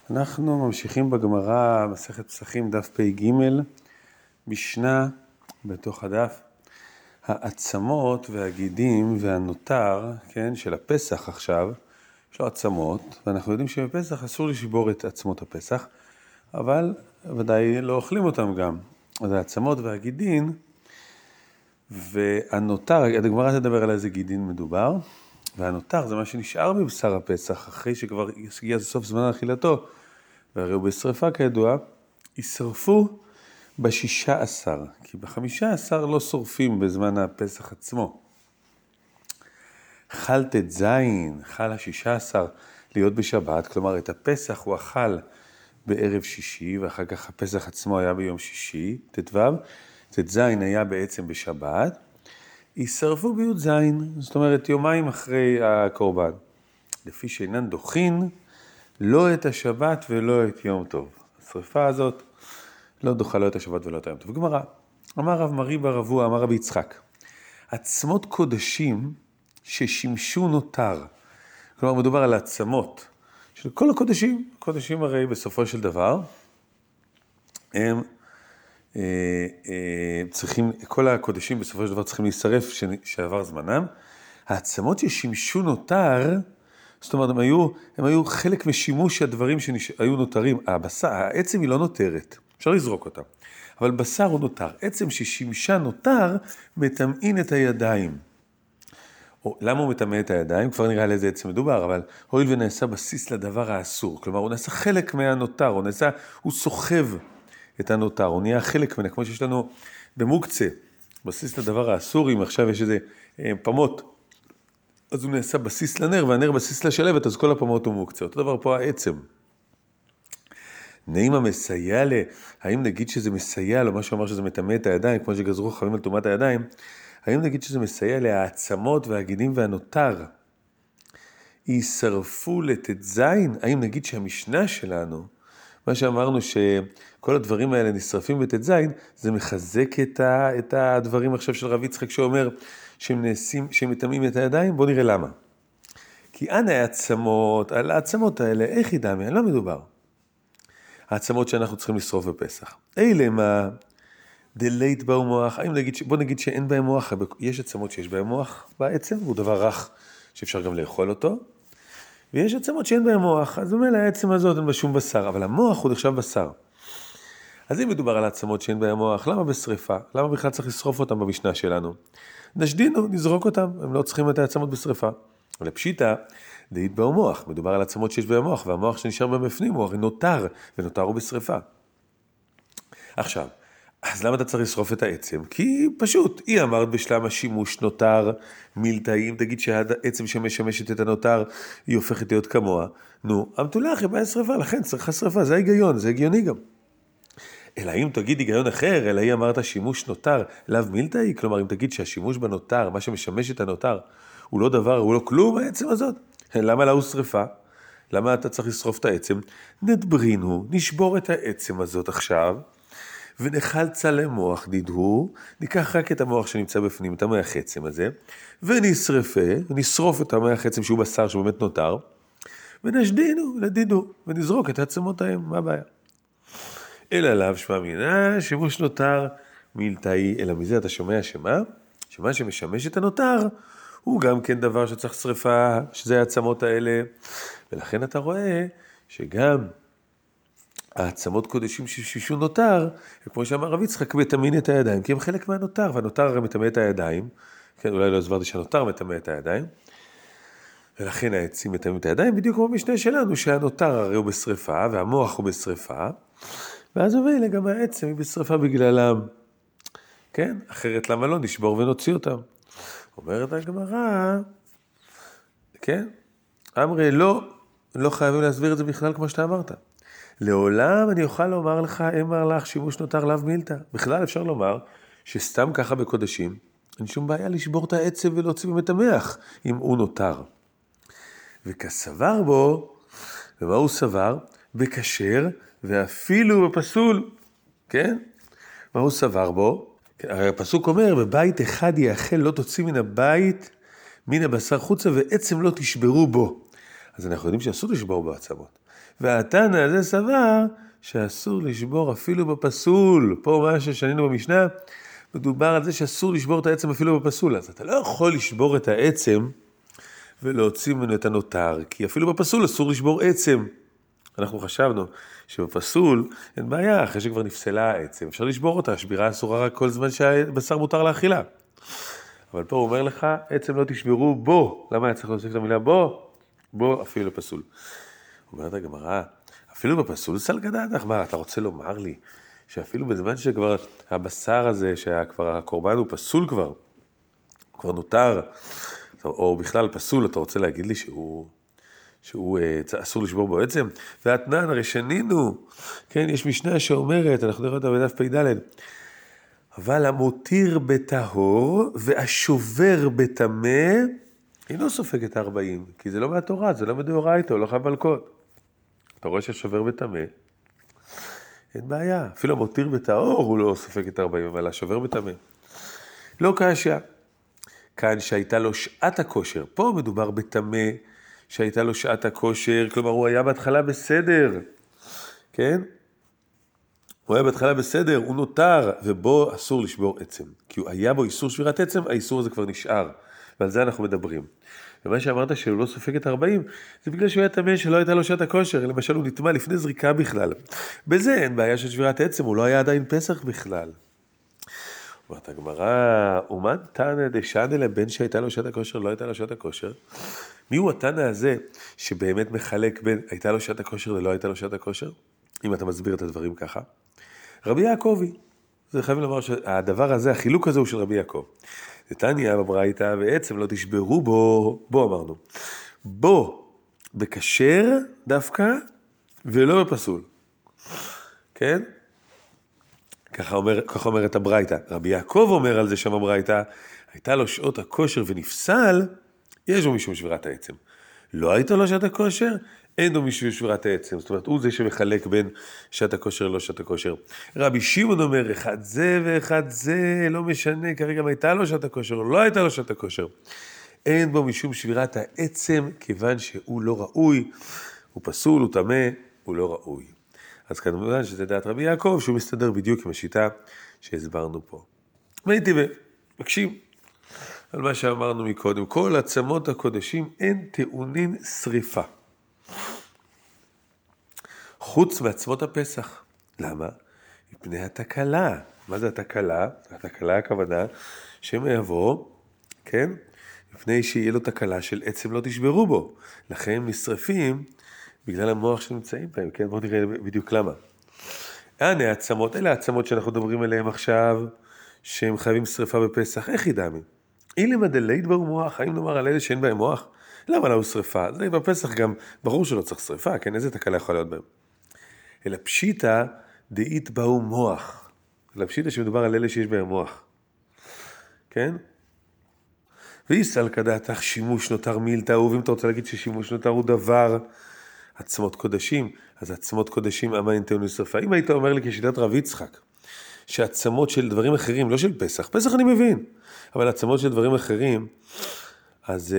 אנחנו ממשיכים בגמרא, מסכת פסחים, דף פ"ג, משנה בתוך הדף. העצמות והגידים והנותר, כן, של הפסח עכשיו, יש לו עצמות, ואנחנו יודעים שבפסח אסור לשבור את עצמות הפסח, אבל ודאי לא אוכלים אותם גם. אז העצמות והגידים, והנותר, הגמרא תדבר על איזה גידין מדובר, והנותר זה מה שנשאר בבשר הפסח, אחרי שכבר הגיע סוף זמן אכילתו, והרי הוא בשריפה כידוע, ישרפו ב16, כי ב15 לא שורפים בזמן הפסח עצמו. חל ט"ז, חל ה16 להיות בשבת, כלומר את הפסח הוא אכל בערב שישי, ואחר כך הפסח עצמו היה ביום שישי, ט"ו, ט"ז היה בעצם בשבת, ישרפו בי"ז, זאת אומרת יומיים אחרי הקורבן. לפי שאינן דוחין, לא את השבת ולא את יום טוב. השריפה הזאת לא דוחה לא את השבת ולא את היום טוב. גמרא, אמר רב מרי בר אבוה, אמר רבי יצחק, עצמות קודשים ששימשו נותר. כלומר מדובר על עצמות של כל הקודשים. הקודשים הרי בסופו של דבר, הם צריכים, כל הקודשים בסופו של דבר צריכים להישרף שעבר זמנם. העצמות ששימשו נותר, זאת אומרת, הם היו חלק משימוש הדברים שהיו נותרים. העצם היא לא נותרת, אפשר לזרוק אותה. אבל בשר הוא נותר. עצם ששימשה נותר, מטמאין את הידיים. למה הוא מטמא את הידיים? כבר נראה על איזה עצם מדובר, אבל הואיל ונעשה בסיס לדבר האסור. כלומר, הוא נעשה חלק מהנותר, הוא סוחב את הנותר, הוא נהיה חלק ממנו, כמו שיש לנו במוקצה, בסיס לדבר האסור, אם עכשיו יש איזה פמות, אז הוא נעשה בסיס לנר, והנר בסיס לשלבת, אז כל הפמות הוא מוקצה. אותו דבר פה העצם. נעים מסייע האם נגיד שזה מסייע לו, מה שאומר שזה מטמא את הידיים, כמו שגזרו חכמים על טומאת הידיים, האם נגיד שזה מסייע להעצמות והגידים והנותר, יישרפו לט"ז? האם נגיד שהמשנה שלנו, מה שאמרנו שכל הדברים האלה נשרפים בט"ז, זה מחזק את הדברים עכשיו של רב יצחק שאומר שהם מטמאים את הידיים? בואו נראה למה. כי אנא העצמות, על העצמות האלה, איך ידע מהן? לא מדובר. העצמות שאנחנו צריכים לשרוף בפסח. אלה מה? דלית באו מוח. בוא נגיד שאין בהם מוח. יש עצמות שיש בהם מוח בעצם, הוא דבר רך שאפשר גם לאכול אותו. ויש עצמות שאין בהם מוח, אז אומר לעצם הזאת אין בה שום בשר, אבל המוח הוא נחשב בשר. אז אם מדובר על עצמות שאין בהם מוח, למה בשריפה? למה בכלל צריך לשרוף אותם במשנה שלנו? נשדינו, נזרוק אותם, הם לא צריכים את העצמות בשריפה. אבל פשיטה, דאית באו מוח, מדובר על עצמות שיש בהם מוח, והמוח שנשאר בפנים הוא הרי נותר, ונותר הוא בשריפה. עכשיו, אז למה אתה צריך לשרוף את העצם? כי פשוט, היא אמרת בשלם השימוש נותר מילתאים, תגיד שהעצם שמשמשת את הנותר, היא הופכת להיות כמוה. נו, המתולח היא בעיה שריפה, לכן צריכה שריפה, זה ההיגיון, זה הגיוני גם. אלא אם תגיד היגיון אחר, אלא היא אמרת שימוש נותר, לאו מילתאי, כלומר אם תגיד שהשימוש בנותר, מה שמשמש את הנותר, הוא לא דבר, הוא לא כלום העצם הזאת. למה לה הוא שריפה? למה אתה צריך לשרוף את העצם? נדברינו, נשבור את העצם הזאת עכשיו, ונאכל צלם מוח דידהו, ניקח רק את המוח שנמצא בפנים, את המוח עצם הזה, ונשרוף את המוח עצם שהוא בשר שבאמת נותר, ונשדינו לדידו, ונזרוק את העצמות ההם, מה הבעיה? אלא לאו שמע מינה, שימוש נותר מילתאי, אלא מזה אתה שומע שמה? שמה שמשמש את הנותר, הוא גם כן דבר שצריך שריפה, שזה העצמות האלה, ולכן אתה רואה שגם העצמות קודשים ששישו נותר, כמו שאמר רב יצחק, מטמאים את הידיים, כי הם חלק מהנותר, והנותר הרי מטמא את הידיים, כן, אולי לא הסברתי שהנותר מטמא את הידיים, ולכן העצים מטמאים את הידיים, בדיוק כמו במשנה שלנו, שהנותר הרי הוא בשריפה, והמוח הוא בשריפה, ואז אומר גם העצם היא בשריפה בגללם, כן, אחרת למה לא נשבור ונוציא אותם. אומרת הגמרא, כן, אמרי לא חייבים להסביר את זה בכלל כמו שאתה אמרת. לעולם אני אוכל לומר לך, אמר לך שימוש נותר לאו מילתא. בכלל אפשר לומר שסתם ככה בקודשים, אין שום בעיה לשבור את העצב ולהוציא במטמח, אם הוא נותר. וכסבר בו, ומה הוא סבר? בכשר ואפילו בפסול, כן? מה הוא סבר בו? הפסוק אומר, בבית אחד יאכל לא תוציא מן הבית, מן הבשר חוצה ועצם לא תשברו בו. אז אנחנו יודעים שאסור לשבור בעצמות. והתנא הזה סבר שאסור לשבור אפילו בפסול. פה מה ששנינו במשנה, מדובר על זה שאסור לשבור את העצם אפילו בפסול. אז אתה לא יכול לשבור את העצם ולהוציא ממנו את הנותר, כי אפילו בפסול אסור לשבור עצם. אנחנו חשבנו שבפסול אין בעיה, אחרי שכבר נפסלה העצם, אפשר לשבור אותה, שבירה אסורה רק כל זמן שהבשר מותר לאכילה. אבל פה הוא אומר לך, עצם לא תשברו בו. למה היה צריך להוסיף את המילה בו? בו אפילו בפסול. אומרת הגמרא, אפילו בפסול סלגדתך, מה אתה רוצה לומר לי? שאפילו בזמן שכבר הבשר הזה, שכבר הקורבן הוא פסול כבר נותר, או בכלל פסול, אתה רוצה להגיד לי שהוא אסור לשבור בו עצם? והתנן, הרי שנינו, כן, יש משנה שאומרת, אנחנו נראה אותה בדף פ"ד, אבל המותיר בטהור והשובר בטמא, אינו סופג את 40, כי זה לא מהתורה, זה לא מדאורייתא, הוא לא חייב מלכות. אתה רואה שהשובר בטמא, אין בעיה, אפילו המותיר בטהור הוא לא סופג את 40, אבל השובר בטמא. לא קשיא. כאן שהייתה לו שעת הכושר, פה מדובר בטמא שהייתה לו שעת הכושר, כלומר הוא היה בהתחלה בסדר, כן? הוא היה בהתחלה בסדר, הוא נותר, ובו אסור לשבור עצם. כי הוא היה בו איסור שבירת עצם, האיסור הזה כבר נשאר, ועל זה אנחנו מדברים. ומה שאמרת שהוא לא סופג את 40, זה בגלל שהוא היה טמא שלא הייתה לו שעת הכושר, למשל הוא נטמא לפני זריקה בכלל. בזה אין בעיה של שבירת עצם, הוא לא היה עדיין פסח בכלל. אומרת הגמרא, אומן תנא דשנא לבן שהייתה לו שעת הכושר, לא הייתה לו שעת הכושר? מי הוא התנא הזה שבאמת מחלק בין הייתה לו שעת הכושר ולא הייתה לו שעת הכושר? אם אתה מסביר את הדברים ככה. רבי יעקבי, זה חייבים לומר שהדבר הזה, החילוק הזה הוא של רבי יעקב. נתניה בברייתא ועצם לא תשברו בו אמרנו. בו בכשר דווקא ולא בפסול. כן? ככה אומרת הברייתא. רבי יעקב אומר על זה שם הברייתא, הייתה לו שעות הכושר ונפסל, יש לו משום שבירת העצם. לא הייתה לו שעת הכושר, אין לו משום שבירת העצם. זאת אומרת, הוא זה שמחלק בין שעת הכושר ללא שעת הכושר. רבי שמעון אומר, אחד זה ואחד זה, לא משנה, כרגע הייתה לו שעת הכושר, או לא הייתה לו שעת הכושר. אין בו משום שבירת העצם, כיוון שהוא לא ראוי, הוא פסול, הוא טמא, הוא לא ראוי. אז כמובן שזה דעת רבי יעקב, שהוא מסתדר בדיוק עם השיטה שהסברנו פה. והייתי ומקשים על מה שאמרנו מקודם, כל עצמות הקודשים אין טעונין שריפה. חוץ מעצמות הפסח. למה? מפני התקלה. מה זה התקלה? התקלה הכוונה שהם יבוא, כן? מפני שיהיה לו תקלה של עצם לא תשברו בו. לכן הם נשרפים בגלל המוח שנמצאים בהם, כן? בואו נראה בדיוק למה. הנה העצמות, אלה העצמות שאנחנו מדברים עליהם עכשיו, שהם חייבים שריפה בפסח. איך ידעמים? אילמה דלית בהו מוח, האם נאמר על אלה שאין בהם מוח? למה לא שריפה? זה בפסח גם ברור שלא צריך שריפה, כן? איזה תקלה יכול להיות בהם? אלא פשיטה דאית בהו מוח. אלא פשיטה שמדובר על אלה שיש בהם מוח. כן? ויסל כדעתך שימוש נותר מילתא, ואם אתה רוצה להגיד ששימוש נותר הוא דבר עצמות קודשים, אז עצמות קודשים אמה אין טעון לשרפה. אם היית אומר לי כשיטת רב יצחק, שעצמות של דברים אחרים, לא של פסח, פסח אני מבין, אבל עצמות של דברים אחרים, אז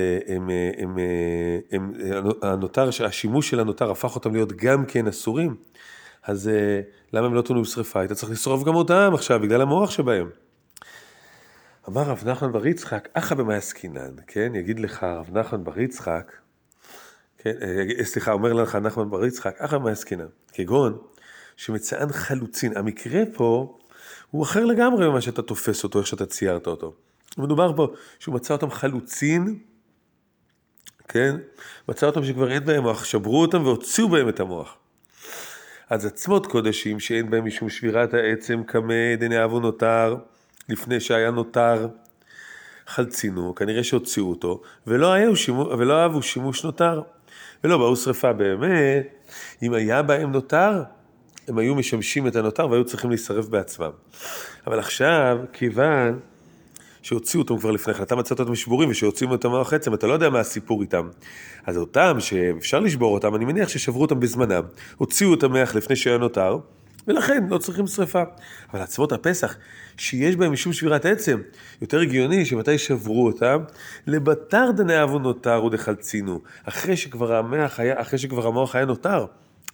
הנותר, השימוש של הנותר הפך אותם להיות גם כן אסורים, אז למה הם לא טעונים לשרפה? היית צריך לשרוף גם אותם עכשיו, בגלל המוח שבהם. אמר רב נחמן בר יצחק, אחא במאי עסקינן, כן? יגיד לך רב נחמן בר יצחק, כן? סליחה, אומר לך נחמן בר יצחק, אחא במאי עסקינן, כגון שמצאן חלוצין. המקרה פה הוא אחר לגמרי ממה שאתה תופס אותו, איך שאתה ציירת אותו. מדובר פה שהוא מצא אותם חלוצין, כן? מצא אותם שכבר אין בהם מוח, שברו אותם והוציאו בהם את המוח. אז עצמות קודשים שאין בהם משום שבירת העצם כמה דנאהבו נותר, לפני שהיה נותר חלצינו, כנראה שהוציאו אותו, ולא אהבו שימוש נותר, ולא באו שריפה באמת. אם היה בהם נותר, הם היו משמשים את הנותר והיו צריכים להישרף בעצמם. אבל עכשיו, כיוון שהוציאו אותם כבר לפני כן, אתה מצאת אותם שבורים ושהוציאו אותם מהמוח עצם, אתה לא יודע מה הסיפור איתם. אז אותם שאפשר לשבור אותם, אני מניח ששברו אותם בזמנם, הוציאו אותם מהמוח לפני שהיה נותר, ולכן לא צריכים שריפה. אבל עצמות הפסח, שיש בהם משום שבירת עצם, יותר הגיוני שמתי שברו אותם, לבטר דנאהבו נותר ודחלצינו, אחרי שכבר המוח היה נותר,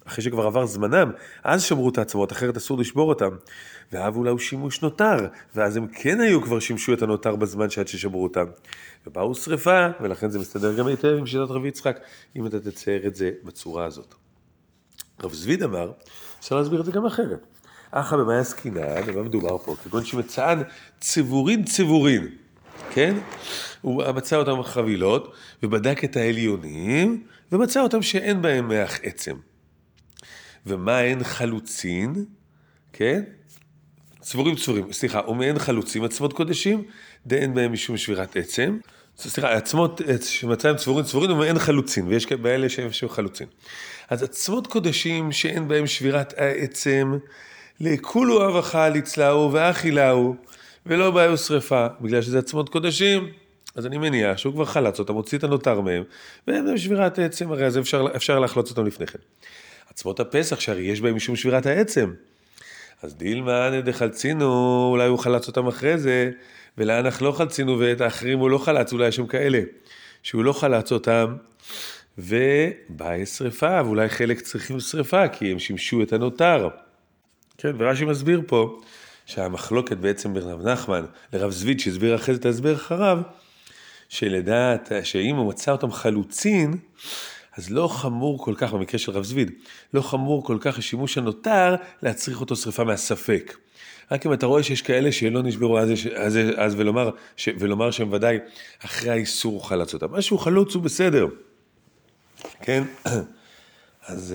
אחרי שכבר עבר זמנם, אז שמרו את העצמות, אחרת אסור לשבור אותם. והאבו להו שימוש נותר, ואז הם כן היו כבר שימשו את הנותר בזמן שעד ששמרו אותם. ובאו שריפה, ולכן זה מסתדר גם היטב עם שיטת רבי יצחק, אם אתה תצייר את זה בצורה הזאת. רב זביד אמר, אפשר להסביר את זה גם אחרת. אחא במאי עסקינן, במה מדובר פה? כגון שמצאן צבורין, כן? הוא מצא אותם חבילות, ובדק את העליונים, ומצא אותם שאין בהם מח עצם. ומה אין חלוצין, כן? צבורים, ומאין חלוצים עצמות קודשים, דאין בהם משום שבירת עצם. עצמות שמצא הם צבורים, ומאין חלוצין, ויש כאלה שהם חלוצין. אז עצמות קודשים שאין בהם שבירת העצם, לכולו אבחה לצלעו ואכילהו, ולא באו שריפה, בגלל שזה עצמות קודשים, אז אני מניח שהוא כבר חלץ אותם, הוציא את הנותר מהם, ואין בהם שבירת העצם, הרי אז אפשר להחלוץ אותם לפני כן. עצמות הפסח, שהרי יש בהם משום שבירת העצם, אז דילמה דחלצינו, אולי הוא חלץ אותם אחרי זה, ולאנך לא חלצינו, ואת האחרים הוא לא חלץ, אולי יש שם כאלה, שהוא לא חלץ אותם, ובאה שריפה, ואולי חלק צריכים שריפה, כי הם שימשו את הנותר. כן, ורש"י מסביר פה, שהמחלוקת בעצם בין רב נחמן לרב זביד, שהסביר אחרי זה את ההסבר אחריו, שלדעת שאם הוא מצא אותם חלוצין, אז לא חמור כל כך, במקרה של רב זביד, לא חמור כל כך השימוש הנותר להצריך אותו שריפה מהספק. רק אם אתה רואה שיש כאלה שלא נשברו אז ולומר שהם ודאי אחרי האיסור חלץ אותם. משהו חלוץ הוא בסדר. כן? אז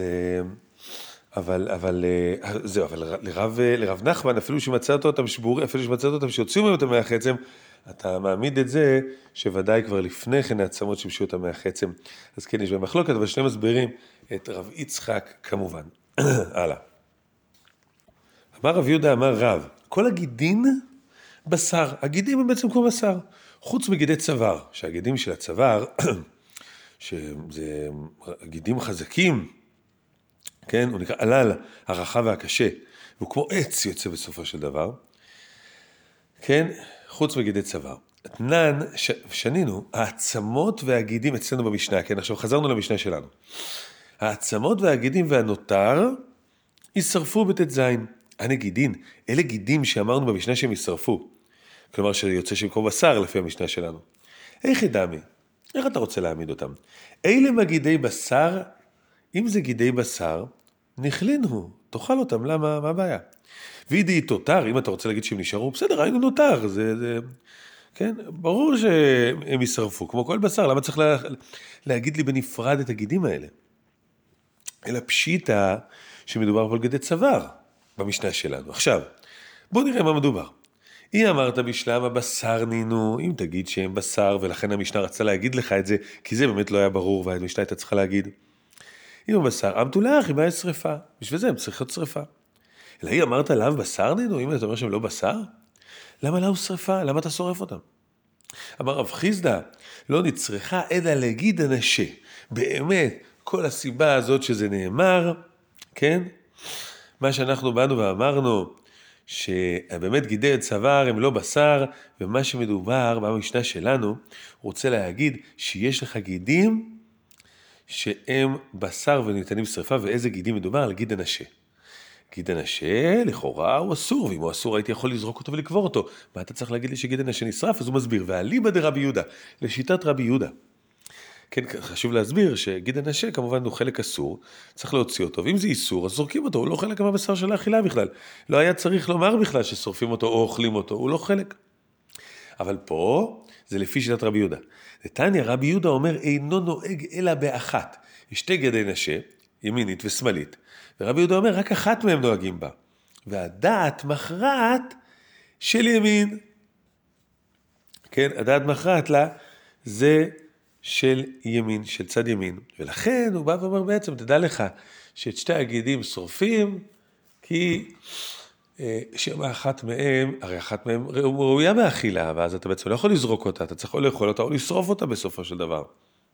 אבל לרב נחמן, אפילו שמצאת אותם שבורים, אפילו שמצאת אותם שיוצאים מהם את המח עצם, אתה מעמיד את זה שוודאי כבר לפני כן העצמות שימשו את המח עצם. אז כן, יש בהם מחלוקת, אבל שני מסבירים את רב יצחק כמובן. הלאה. אמר רב יהודה, אמר רב, כל הגידין בשר, הגידים הם בעצם כמו בשר, חוץ מגידי צוואר, שהגידים של הצוואר, שזה גידים חזקים, כן, הוא נקרא עלל, הרחב והקשה, והוא כמו עץ יוצא בסופו של דבר, כן, חוץ מגידי צוואר. אתנן, שנינו, העצמות והגידים אצלנו במשנה, כן, עכשיו חזרנו למשנה שלנו. העצמות והגידים והנותר ישרפו בט"ז. הנגידין, אלה גידים שאמרנו במשנה שהם ישרפו. כלומר שיוצא שהם כמו בשר לפי המשנה שלנו. איך ידעמי? איך אתה רוצה להעמיד אותם? אלה מגידי בשר, אם זה גידי בשר, נכלינו, תאכל אותם, למה? מה הבעיה? וידי תותר, אם אתה רוצה להגיד שהם נשארו, בסדר, היינו נותר, כן, ברור שהם ישרפו, כמו כל בשר, למה צריך להגיד לי בנפרד את הגידים האלה? אלא פשיטה שמדובר פה על גידי צוואר במשנה שלנו. עכשיו, בוא נראה מה מדובר. אם אמרת בשלם הבשר נינו, אם תגיד שהם בשר, ולכן המשנה רצה להגיד לך את זה, כי זה באמת לא היה ברור, והמשנה הייתה צריכה להגיד. אם הבשר, אמתולך, אם היה שריפה, בשביל זה הם צריכים שריפה. אלא אם אמרת להם בשר נינו, אם אתה אומר שהם לא בשר, למה לא שריפה? למה אתה שורף אותם? אמר רב חיסדא, לא נצרכה אלא להגיד אנשה. באמת, כל הסיבה הזאת שזה נאמר, כן? מה שאנחנו באנו ואמרנו, שבאמת גידי צוואר הם לא בשר, ומה שמדובר במשנה שלנו, הוא רוצה להגיד שיש לך גידים שהם בשר וניתנים שריפה, ואיזה גידים מדובר? על גיד אנשה. גיד אנשה, לכאורה הוא אסור, ואם הוא אסור הייתי יכול לזרוק אותו ולקבור אותו. מה אתה צריך להגיד לי שגיד אנשה נשרף? אז הוא מסביר, ואליבא דרבי יהודה, לשיטת רבי יהודה. כן, חשוב להסביר שגיד אנשה כמובן הוא חלק אסור, צריך להוציא אותו, ואם זה איסור, אז זורקים אותו, הוא לא חלק מהבשר של האכילה בכלל. לא היה צריך לומר בכלל ששורפים אותו או אוכלים אותו, הוא לא חלק. אבל פה זה לפי שיטת רבי יהודה. נתניה, רבי יהודה אומר, אינו נוהג אלא באחת. יש שתי גידי אנשה, ימינית ושמאלית, ורבי יהודה אומר, רק אחת מהם נוהגים בה. והדעת מכרעת של ימין. כן, הדעת מכרעת לה, זה של ימין, של צד ימין. ולכן הוא בא ואומר בעצם, תדע לך, שאת שתי הגידים שורפים, כי שם אחת מהם, הרי אחת מהם ראויה באכילה, ואז אתה בעצם לא יכול לזרוק אותה, אתה צריך או לאכול אותה או לשרוף אותה בסופו של דבר.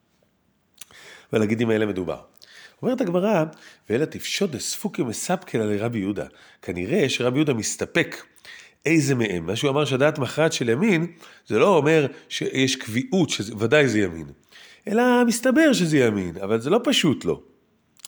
ועל הגידים האלה מדובר. אומרת הגמרא, ואלה תפשוט דספוקי מספקל על רבי יהודה. כנראה שרבי יהודה מסתפק איזה מהם. מה שהוא אמר שהדעת מכרעת של ימין, זה לא אומר שיש קביעות שוודאי זה ימין. אלא מסתבר שזה ימין, אבל זה לא פשוט לו.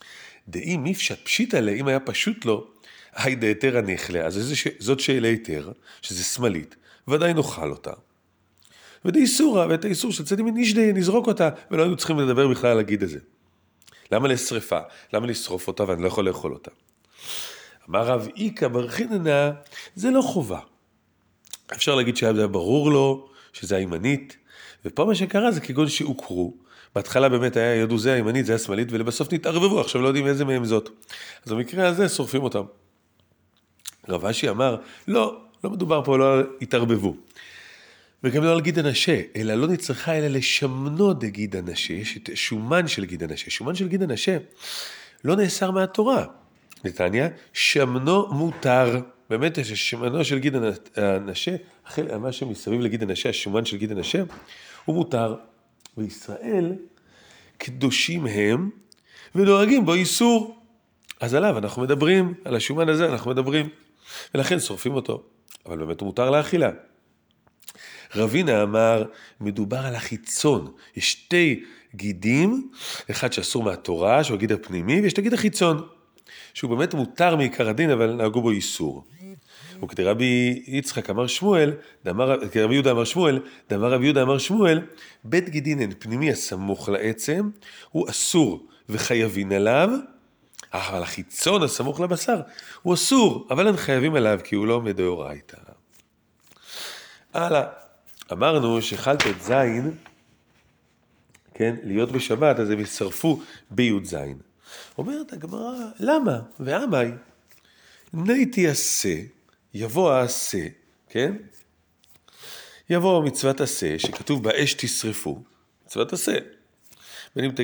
דאם איפשט פשיטא לה, אם היה פשוט לו, היי דהיתרא נחלה, אז זאת שאלה היתר, שזה שמאלית, ודאי נאכל אותה. ודאיסורא, ואת האיסור של צד ימין נשדה, נזרוק אותה, ולא היינו צריכים לדבר בכלל להגיד את זה. למה לשרפה? למה לשרוף אותה ואני לא יכול לאכול אותה? אמר רב איקא בר חיננה, זה לא חובה. אפשר להגיד שהיה ברור לו, שזה הימנית, ופה מה שקרה זה כגון שהוכרו, בהתחלה באמת היה ידעו זה הימנית, זה השמאלית, ולבסוף נתערבבו, עכשיו לא יודעים איזה מהם זאת. אז במקרה הזה שורפים אותם. רב אשי אמר, לא מדובר פה, לא התערבבו. וגם לא על גיד הנשה, אלא לא נצטרכה אלא לשמנו דגיד הנשה, יש את שומן של גיד הנשה. שומן של גיד הנשה לא נאסר מהתורה. נתניה, שמנו מותר. באמת ששמנו של גיד הנשה, מה שמסביב לגיד הנשה, השומן של גיד הנשה, הוא מותר. וישראל קדושים הם ונוהגים בו איסור. אז עליו אנחנו מדברים, על השומן הזה אנחנו מדברים, ולכן שורפים אותו. אבל באמת הוא מותר לאכילה. רבינה אמר, מדובר על החיצון. יש שתי גידים, אחד שאסור מהתורה, שהוא הגיד הפנימי, ויש את הגיד החיצון, שהוא באמת מותר מעיקר הדין, אבל נהגו בו איסור. וכדי רבי יצחק אמר שמואל, רבי יהודה אמר שמואל, דאמר רבי יהודה אמר שמואל, בית גידין אין פנימי הסמוך לעצם, הוא אסור וחייבים עליו, אבל החיצון הסמוך לבשר, הוא אסור, אבל הם חייבים עליו, כי הוא לא מדאורייתא. הלאה. אמרנו שחלת את זין, כן, להיות בשבת, אז הם ישרפו ביוד זין. אומרת הגמרא, למה? ועמי, נייתי עשה, יבוא העשה, כן? יבוא מצוות עשה, שכתוב באש תשרפו, מצוות עשה. בין אם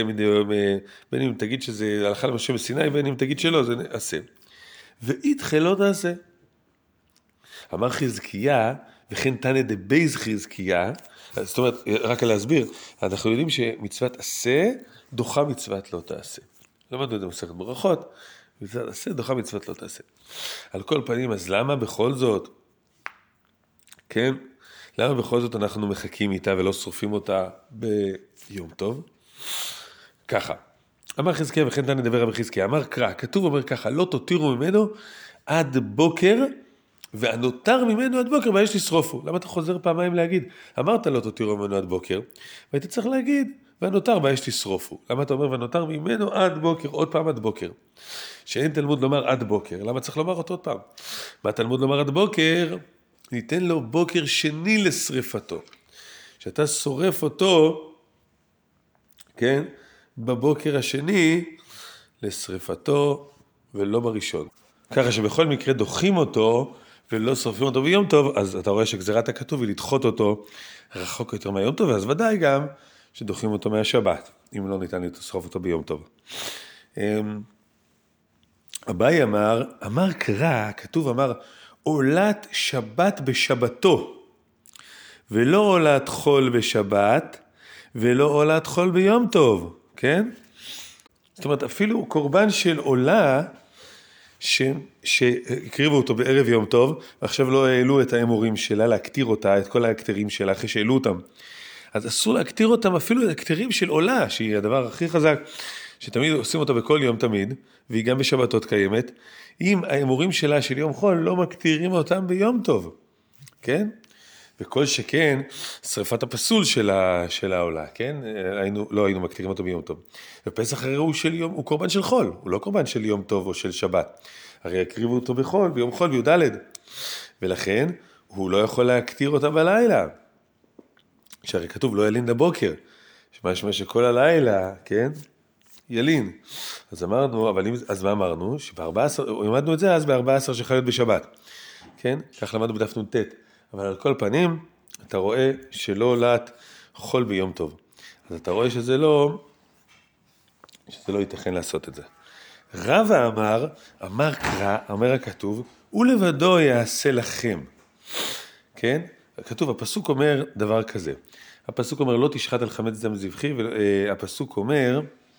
תגיד שזה הלכה למשה בסיני, בין אם תגיד שלא, זה עשה. ואיתך לא תעשה. אמר חזקיה, וכן תנא דבייז חזקיה, זאת אומרת, רק להסביר, אנחנו יודעים שמצוות עשה דוחה מצוות לא תעשה. למדנו את זה במסכת ברכות, מצוות עשה דוחה מצוות לא תעשה. על כל פנים, אז למה בכל זאת, כן? למה בכל זאת אנחנו מחכים איתה ולא שורפים אותה ביום טוב? ככה, אמר חזקיה וכן תנא דבר רבי חזקיה, אמר קרא, כתוב אומר ככה, לא תותירו ממנו עד בוקר, והנותר ממנו עד בוקר, ויש לשרופו. למה אתה חוזר פעמיים להגיד? אמרת לא תותירו ממנו עד בוקר, והיית צריך להגיד, והנותר ויש לשרופו. למה אתה אומר, והנותר ממנו עד בוקר, עוד פעם עד בוקר? שאין תלמוד לומר עד בוקר, למה צריך לומר אותו עוד פעם? מה תלמוד לומר עד בוקר? ניתן לו בוקר שני לשריפתו. שאתה שורף אותו, כן? בבוקר השני לשריפתו ולא בראשון. ככה שבכל מקרה דוחים אותו ולא שורפים אותו ביום טוב, אז אתה רואה שגזירת הכתוב היא לדחות אותו רחוק יותר מהיום טוב, ואז ודאי גם שדוחים אותו מהשבת, אם לא ניתן לשרוף אותו ביום טוב. אביי אמר קרא, כתוב אמר, עולת שבת בשבתו, ולא עולת חול בשבת, ולא עולת חול ביום טוב, כן? זאת אומרת, אפילו קורבן של עולה, שהקריבו אותו בערב יום טוב, ועכשיו לא העלו את האמורים שלה, להקטיר אותה, את כל ההקטרים שלה, אחרי שהעלו אותם. אז אסור להקטיר אותם אפילו את הקטרים של עולה, שהיא הדבר הכי חזק, שתמיד עושים אותה בכל יום תמיד, והיא גם בשבתות קיימת, אם האמורים שלה של יום חול לא מקטירים אותם ביום טוב, כן? וכל שכן, שריפת הפסול של העולה, כן? לא היינו מקטירים אותו ביום טוב. ופסח הרי הוא קורבן של חול, הוא לא קורבן של יום טוב או של שבת. הרי יקריבו אותו בחול, ביום חול בי"ד. ולכן, הוא לא יכול להקטיר אותה בלילה. שהרי כתוב לא ילין לבוקר, שמשמע שכל הלילה, כן? ילין. אז אמרנו, אז מה אמרנו? למדנו את זה אז ב-14 שחיות בשבת. כן? כך למדנו בדף נ"ט. אבל על כל פנים, אתה רואה שלא עולת חול ביום טוב. אז אתה רואה שזה לא ייתכן לעשות את זה. רבא אמר קרא, אומר הכתוב, ולבדו יעשה לכם. כן? הכתוב, הפסוק אומר דבר כזה. הפסוק אומר, לא תשחט על חמץ דם זבחי, והפסוק אומר,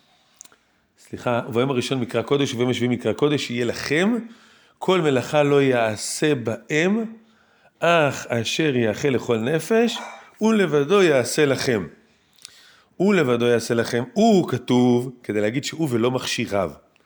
וביום הראשון מקרא קודש, וביום השביעי מקרא קודש, יהיה לכם, כל מלאכה לא יעשה בהם, אך אשר יאכל לכל נפש, ולבדו יעשה לכם. ולבדו יעשה לכם, הוא כתוב, כדי להגיד שהוא ולא מכשיריו.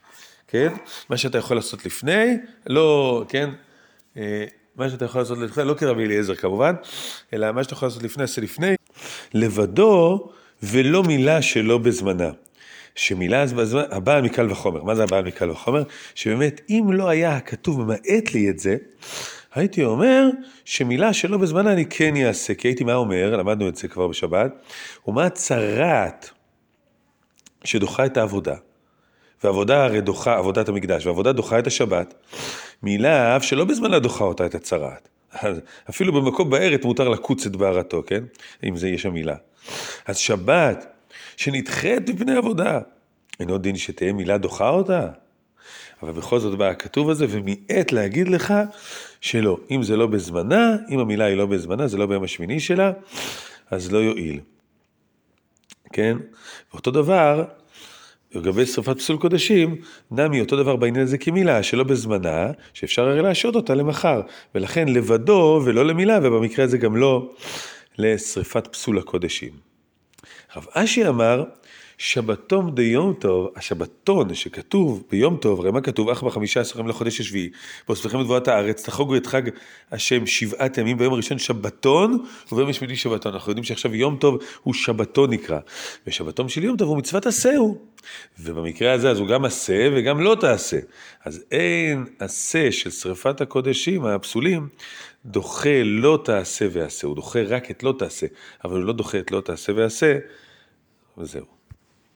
כן? מה שאתה יכול לעשות לפני, לא, כן? מה שאתה יכול לעשות לפני, לא כרבי אליעזר כמובן, אלא מה שאתה יכול לעשות לפני, עשה לפני, לבדו ולא מילה שלא בזמנה. שמילה בזמן, הבעל מקל וחומר. מה זה הבעל מקל וחומר? שבאמת, אם לא היה הכתוב ממעט לי את זה, הייתי אומר שמילה שלא בזמנה אני כן אעשה, כי הייתי מה אומר, למדנו את זה כבר בשבת, ומה צרעת שדוחה את העבודה, ועבודה הרי דוחה, עבודת המקדש, ועבודה דוחה את השבת, מילה שלא בזמנה דוחה אותה את הצרעת. אפילו במקום בארץ מותר לקוץ את בערתו, כן? אם זה יש המילה. אז שבת שנדחית בפני עבודה, אינו דין שתהיה מילה דוחה אותה? אבל בכל זאת בא הכתוב הזה ומיעט להגיד לך שלא, אם זה לא בזמנה, אם המילה היא לא בזמנה, זה לא ביום השמיני שלה, אז לא יועיל. כן? ואותו דבר, לגבי שרפת פסול קודשים, נמי אותו דבר בעניין הזה כמילה שלא בזמנה, שאפשר הרי להשעות אותה למחר, ולכן לבדו ולא למילה, ובמקרה הזה גם לא לשרפת פסול הקודשים. רב אשי אמר, שבתום דיום טוב, השבתון שכתוב ביום טוב, הרי מה כתוב? אך ב15 ימים לחודש השביעי, ואוספכם את תבואת הארץ, תחוגו את חג השם 7 ימים, ביום הראשון שבתון, וביום השמיני שבתון. אנחנו יודעים שעכשיו יום טוב הוא שבתון נקרא, ושבתון של יום טוב הוא מצוות עשהו, ובמקרה הזה אז הוא גם עשה וגם לא תעשה. אז אין עשה של שרפת הקודשים, הפסולים, דוחה לא תעשה ועשה, הוא דוחה רק את לא תעשה, אבל הוא לא דוחה את לא תעשה ועשה, וזהו.